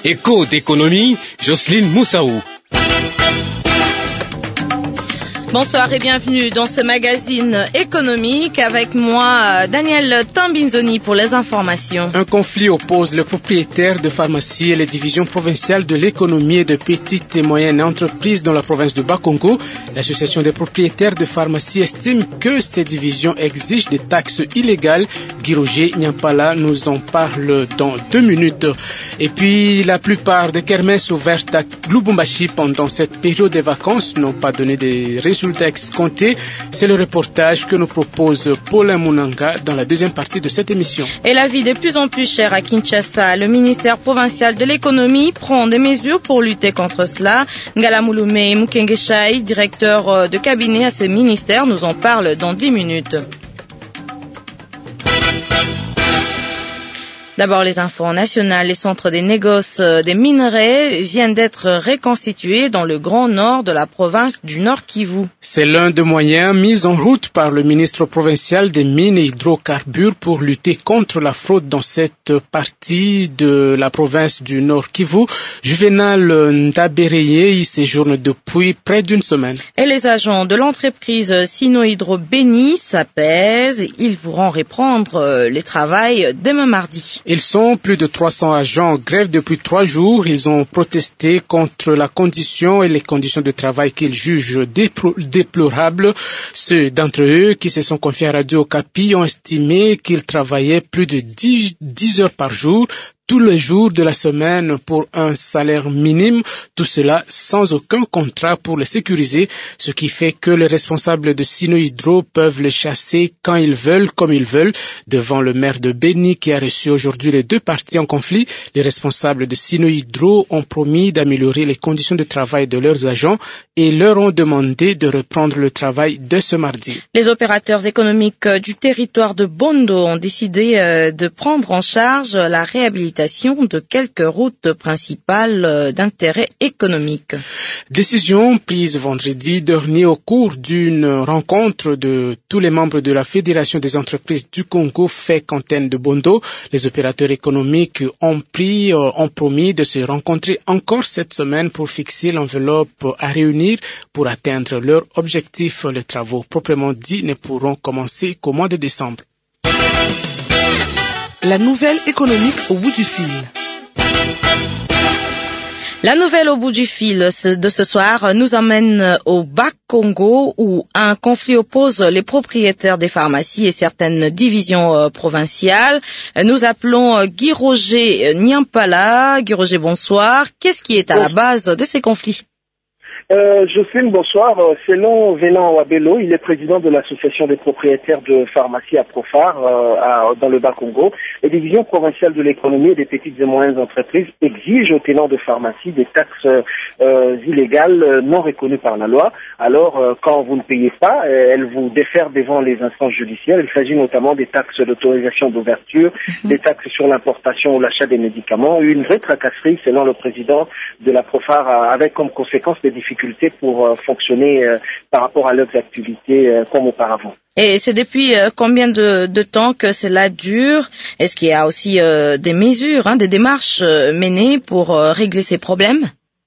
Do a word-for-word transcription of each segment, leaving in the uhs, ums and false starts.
Écho d'économie, Jocelyne Moussaou. Bonsoir et bienvenue dans ce magazine économique avec moi, Daniel Tambinzoni pour les informations. Un conflit oppose les propriétaires de pharmacies et les divisions provinciales de l'économie et de petites et moyennes entreprises dans la province de Bas-Congo. L'association des propriétaires de pharmacies estime que ces divisions exigent des taxes illégales. Guy Roger Nyampala nous en parle dans deux minutes. Et puis, la plupart des kermesses ouvertes à Lubumbashi pendant cette période des vacances n'ont pas donné des résultats escomptés. C'est le reportage que nous propose Paulin Mounanga dans la deuxième partie de cette émission. Et la vie de plus en plus chère à Kinshasa. Le ministère provincial de l'économie prend des mesures pour lutter contre cela. Ngala Mouloumé Mukengeshai, directeur de cabinet à ce ministère, nous en parle dans dix minutes. D'abord, les infos nationales. Les centres des négoces des minerais viennent d'être reconstitués dans le grand nord de la province du Nord Kivu. C'est l'un des moyens mis en route par le ministre provincial des mines et hydrocarbures pour lutter contre la fraude dans cette partie de la province du Nord Kivu. Juvenal Ndabereye y séjourne depuis près d'une semaine. Et les agents de l'entreprise Sino-Hydro Béni s'apaisent. Ils pourront reprendre les travaux demain mardi. Ils sont plus de trois cents agents en grève depuis trois jours. Ils ont protesté contre la condition et les conditions de travail qu'ils jugent déplorables. Ceux d'entre eux qui se sont confiés à Radio Okapi ont estimé qu'ils travaillaient plus de dix heures par jour, tous les jours de la semaine pour un salaire minime, tout cela sans aucun contrat pour les sécuriser, ce qui fait que les responsables de Sino-Hydro peuvent les chasser quand ils veulent, comme ils veulent. Devant le maire de Béni qui a reçu aujourd'hui les deux parties en conflit, les responsables de Sino-Hydro ont promis d'améliorer les conditions de travail de leurs agents et leur ont demandé de reprendre le travail dès ce mardi. Les opérateurs économiques du territoire de Bondo ont décidé de prendre en charge la réhabilitation de quelques routes principales d'intérêt économique. Décision prise vendredi dernier au cours d'une rencontre de tous les membres de la Fédération des entreprises du Congo F E C Antenne de Bondo. Les opérateurs économiques ont pris, ont promis de se rencontrer encore cette semaine pour fixer l'enveloppe à réunir pour atteindre leur objectif. Les travaux proprement dits ne pourront commencer qu'au mois de décembre. La nouvelle économique au bout du fil. La nouvelle au bout du fil de ce soir nous emmène au Bas-Congo où un conflit oppose les propriétaires des pharmacies et certaines divisions provinciales. Nous appelons Guy Roger Nyampala. Guy Roger, bonsoir. Qu'est-ce qui est à la base de ces conflits? Euh, Jocelyne, bonsoir. Selon Vénan Wabelo, il est président de l'association des propriétaires de pharmacie à Profar, euh, à, dans le Bas-Congo. Les divisions provinciales de l'économie et des petites et moyennes entreprises exigent aux tenants de pharmacie des taxes euh, illégales euh, non reconnues par la loi. Alors, euh, quand vous ne payez pas, euh, elles vous défèrent devant les instances judiciaires. Il s'agit notamment des taxes d'autorisation d'ouverture, mmh. des taxes sur l'importation ou l'achat des médicaments. Une vraie tracasserie, selon le président de la Profar, avec comme conséquence des difficultés pour euh, fonctionner euh, par rapport à leurs activités euh, comme auparavant. Et c'est depuis euh, combien de, de temps que cela dure? Est-ce qu'il y a aussi euh, des mesures, hein, des démarches euh, menées pour euh, régler ces problèmes?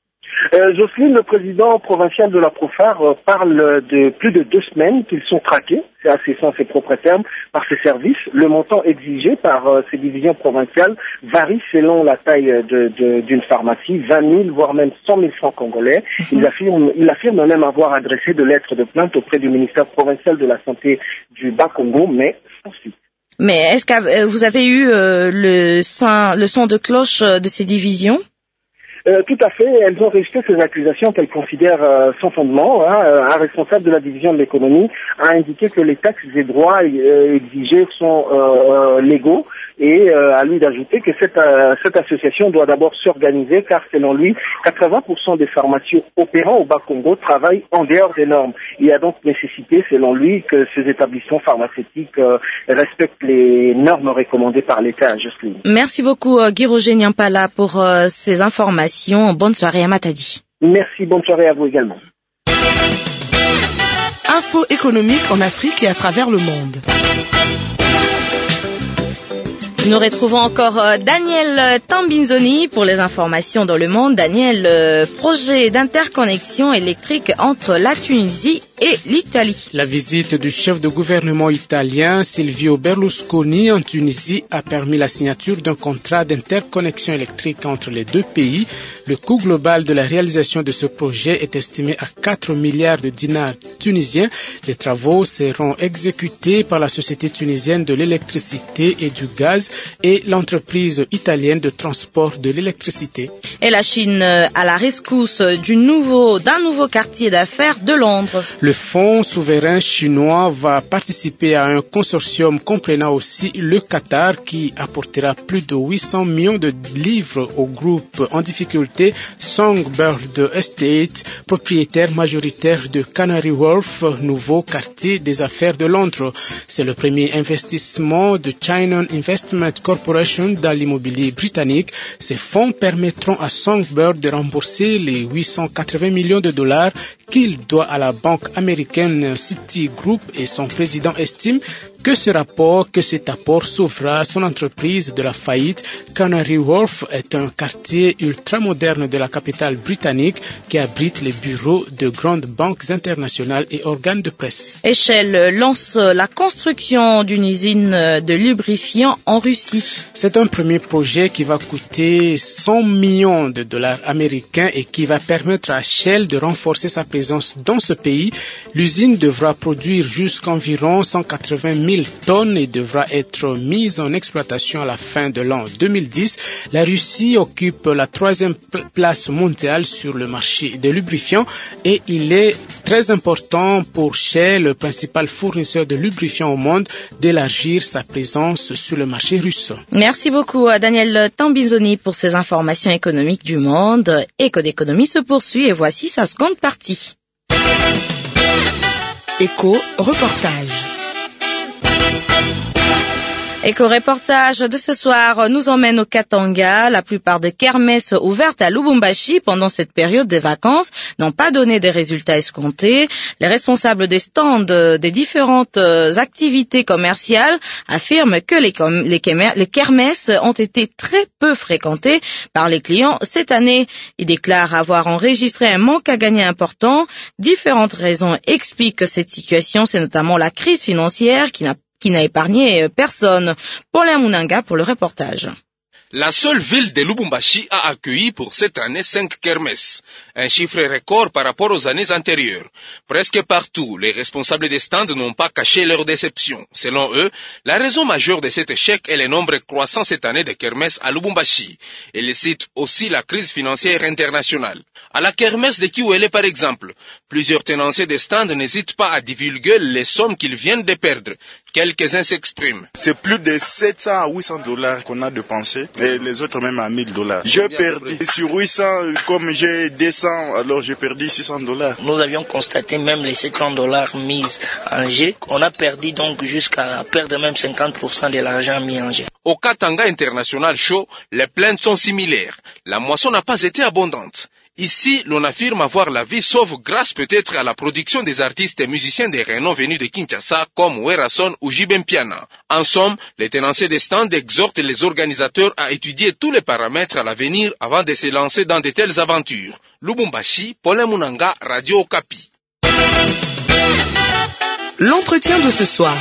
Euh, Jocelyne, le président provincial de la Profar, euh, parle de plus de deux semaines qu'ils sont traqués, c'est assez sans ses propres termes, par ces services. Le montant exigé par euh, ces divisions provinciales varie selon la taille de, de, d'une pharmacie, vingt mille voire même cent mille francs congolais. Mm-hmm. Il affirme, il affirme même avoir adressé de lettres de plainte auprès du ministère provincial de la Santé du Bas-Congo, mais sans suite. Mais est-ce que vous avez eu euh, le, son, le son de cloche de ces divisions? Euh, tout à fait. Elles ont rejeté ces accusations qu'elles considèrent euh, sans fondement. Hein. Un responsable de la division de l'économie a indiqué que les taxes et droits euh, exigés sont euh, euh, légaux et euh, à lui d'ajouter que cette, euh, cette association doit d'abord s'organiser car selon lui, quatre-vingts pour cent des pharmacies opérant au Bas-Congo travaillent en dehors des normes. Il y a donc nécessité, selon lui, que ces établissements pharmaceutiques euh, respectent les normes recommandées par l'État. Jocelyne. Merci beaucoup Guy Roger Nyampala pour euh, ces informations. Bonne soirée à Matadi. Merci, bonne soirée à vous également. Info économique en Afrique et à travers le monde. Nous retrouvons encore Daniel Tambinzoni pour les informations dans le monde. Daniel, projet d'interconnexion électrique entre la Tunisie et l'Italie. La visite du chef de gouvernement italien Silvio Berlusconi en Tunisie a permis la signature d'un contrat d'interconnexion électrique entre les deux pays. Le coût global de la réalisation de ce projet est estimé à quatre milliards de dinars tunisiens. Les travaux seront exécutés par la Société tunisienne de l'électricité et du gaz et l'entreprise italienne de transport de l'électricité. Et la Chine à la rescousse du nouveau, d'un nouveau quartier d'affaires de Londres. Le fonds souverain chinois va participer à un consortium comprenant aussi le Qatar qui apportera plus de huit cents millions de livres au groupe en difficulté Songbird Estate, propriétaire majoritaire de Canary Wharf, nouveau quartier des affaires de Londres. C'est le premier investissement de China Investment Corporation dans l'immobilier britannique. Ces fonds permettront à Songbird de rembourser les huit cent quatre-vingts millions de dollars qu'il doit à la banque américaine Citigroup et son président estime que ce rapport, que cet apport sauvera son entreprise de la faillite. Canary Wharf est un quartier ultramoderne de la capitale britannique qui abrite les bureaux de grandes banques internationales et organes de presse. Shell lance la construction d'une usine de lubrifiant en Russie. C'est un premier projet qui va coûter cent millions de dollars américains et qui va permettre à Shell de renforcer sa présence dans ce pays. L'usine devra produire jusqu'environ cent quatre-vingt mille tonnes et devra être mise en exploitation à la fin de l'an deux mille dix. La Russie occupe la troisième place mondiale sur le marché des lubrifiants et il est très important pour Shell, le principal fournisseur de lubrifiants au monde, d'élargir sa présence sur le marché russe. Merci beaucoup à Daniel Tambinzoni pour ces informations économiques du monde. Éco d'économie se poursuit et voici sa seconde partie. Éco reportage. Éco-reportage de ce soir nous emmène au Katanga. La plupart des kermesses ouvertes à Lubumbashi pendant cette période des vacances n'ont pas donné des résultats escomptés. Les responsables des stands des différentes activités commerciales affirment que les, les, les kermesses ont été très peu fréquentées par les clients cette année. Ils déclarent avoir enregistré un manque à gagner important. Différentes raisons expliquent cette situation. C'est notamment la crise financière qui n'a qui n'a épargné personne. Paulin Munanga pour le reportage. La seule ville de Lubumbashi a accueilli pour cette année cinq kermesses, un chiffre record par rapport aux années antérieures. Presque partout, les responsables des stands n'ont pas caché leur déception. Selon eux, la raison majeure de cet échec est le nombre croissant cette année de kermesses à Lubumbashi. Ils citent aussi la crise financière internationale. À la kermesse de Kiwele, par exemple, plusieurs tenanciers des stands n'hésitent pas à divulguer les sommes qu'ils viennent de perdre. Quelques-uns s'expriment. C'est plus de sept cents à huit cents dollars qu'on a dépensé, et les autres même à mille dollars. J'ai perdu sur huit cents, comme j'ai deux cents, alors j'ai perdu six cents dollars. Nous avions constaté même les sept cents dollars mis en jeu. On a perdu donc jusqu'à perdre même cinquante pour cent de l'argent mis en jeu. Au Katanga International Show, les plaintes sont similaires. La moisson n'a pas été abondante. Ici, l'on affirme avoir la vie sauve grâce peut-être à la production des artistes et musiciens de renom venus de Kinshasa comme Werason ou Jibempiana. En somme, les tenanciers des stands exhortent les organisateurs à étudier tous les paramètres à l'avenir avant de se lancer dans de telles aventures. Lubumbashi, Paulin Munanga, Radio Okapi. L'entretien de ce soir.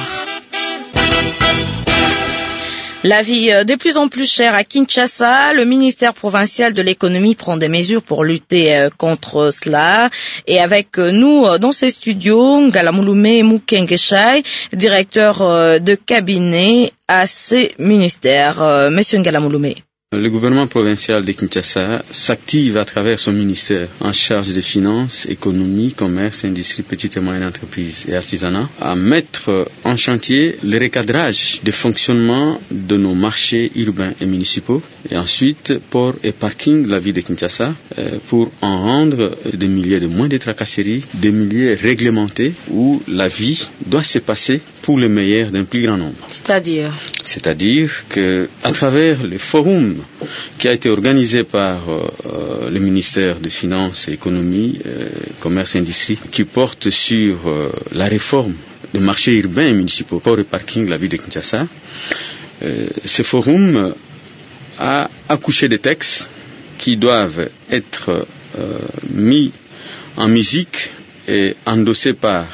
La vie de plus en plus chère à Kinshasa, le ministère provincial de l'économie prend des mesures pour lutter contre cela. Et avec nous dans ces studios, Ngalamulume Mukengeshai, directeur de cabinet à ces ministères. Monsieur Ngalamulume. Le gouvernement provincial de Kinshasa s'active à travers son ministère en charge des finances, économie, commerce, industrie, petites et moyennes entreprises et artisanat à mettre en chantier le recadrage des fonctionnements de nos marchés urbains et municipaux et ensuite port et parking de la ville de Kinshasa pour en rendre des milliers de moins de tracasseries, des milliers réglementés où la vie doit se passer pour le meilleur d'un plus grand nombre. C'est-à-dire C'est-à-dire que à travers le forum qui a été organisé par euh, le ministère des Finances et Économie, euh, Commerce et Industrie, qui porte sur euh, la réforme des marchés urbains et municipaux, port et parking de la ville de Kinshasa. euh, ce forum a accouché des textes qui doivent être euh, mis en musique et endossés par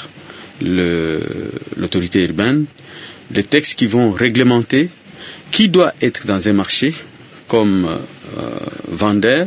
le, l'autorité urbaine, des textes qui vont réglementer qui doit être dans un marché comme euh, vendeur,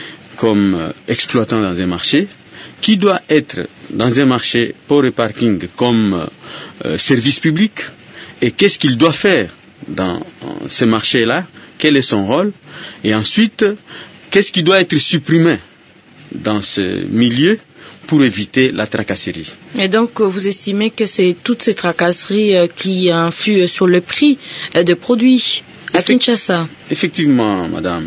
comme euh, exploitant dans un marché, qui doit être dans un marché port et parking comme euh, service public, et qu'est-ce qu'il doit faire dans euh, ce marché-là, quel est son rôle, et ensuite, qu'est-ce qui doit être supprimé dans ce milieu pour éviter la tracasserie. Et donc, vous estimez que c'est toutes ces tracasseries qui influent sur le prix des produits à Kinshasa? Effectivement, madame.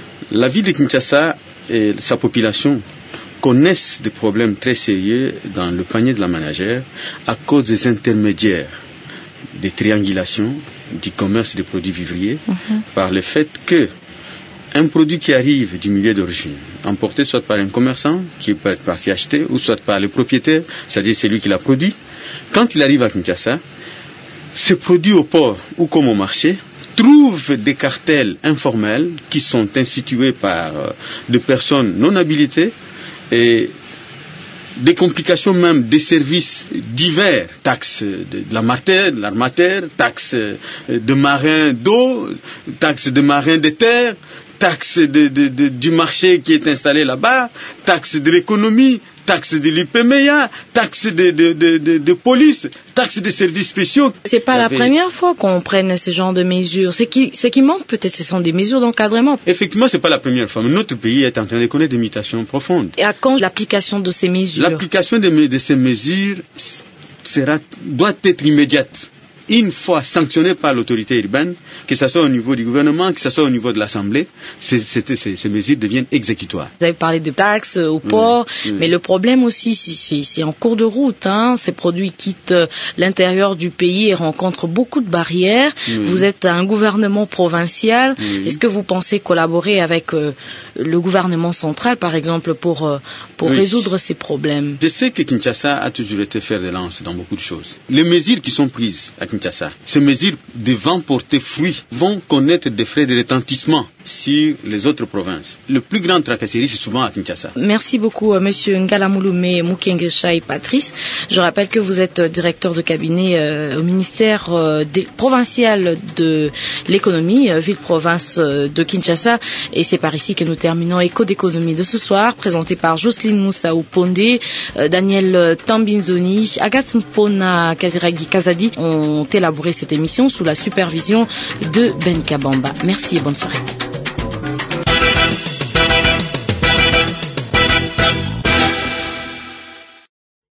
La ville de Kinshasa et sa population connaissent des problèmes très sérieux dans le panier de la ménagère à cause des intermédiaires, des triangulations, du commerce des produits vivriers, mm-hmm. par le fait que un produit qui arrive du milieu d'origine, emporté soit par un commerçant qui peut être parti acheter, ou soit par le propriétaire, c'est-à-dire celui qui l'a produit, quand il arrive à Kinshasa, ce produit au port ou comme au marché trouve des cartels informels qui sont institués par euh, des personnes non habilitées et des complications même des services divers, taxes de, de la matière, de l'armateur, taxes de marins d'eau, taxes de marins de terre, taxes de, de, de, du marché qui est installé là-bas, taxes de l'économie, taxes de l'I P M E A, taxes de, de, de, de, de police, taxes de services spéciaux. C'est pas la première fois qu'on prenne ce genre de mesures. Ce qui, ce qui manque peut-être, ce sont des mesures d'encadrement. Effectivement, c'est pas la première fois. Mais notre pays est en train de connaître des mutations profondes. Et à quand l'application de ces mesures? L'application de, de ces mesures sera, doit être immédiate. Une fois sanctionné par l'autorité urbaine, que ce soit au niveau du gouvernement, que ce soit au niveau de l'Assemblée, ces, ces, ces, ces mesures deviennent exécutoires. Vous avez parlé de taxes au port, mmh, mmh. mais le problème aussi, c'est, c'est en cours de route. Hein, ces produits quittent l'intérieur du pays et rencontrent beaucoup de barrières. Mmh. Vous êtes un gouvernement provincial. Mmh. Est-ce que vous pensez collaborer avec euh, le gouvernement central, par exemple, pour, euh, pour oui. résoudre ces problèmes? Je sais que Kinshasa a toujours été fer de lance dans beaucoup de choses. Les mesures qui sont prises à Kinshasa, ces mesures devant porter fruit vont connaître des frais de retentissement sur les autres provinces. Le plus grand tracasserie, c'est souvent à Kinshasa. Merci beaucoup, euh, Monsieur Ngalamouloumé Mukengeshaï Patrice. Je rappelle que vous êtes directeur de cabinet euh, au ministère euh, des, provincial de l'économie, euh, ville-province euh, de Kinshasa. Et c'est par ici que nous terminons Écho d'économie de ce soir, présenté par Jocelyne Moussaou Pondé, euh, Daniel Tambinzoni, Agathe Mpona Kaziragi Kazadi ont élaboré cette émission sous la supervision de Ben Kabamba. Merci et bonne soirée.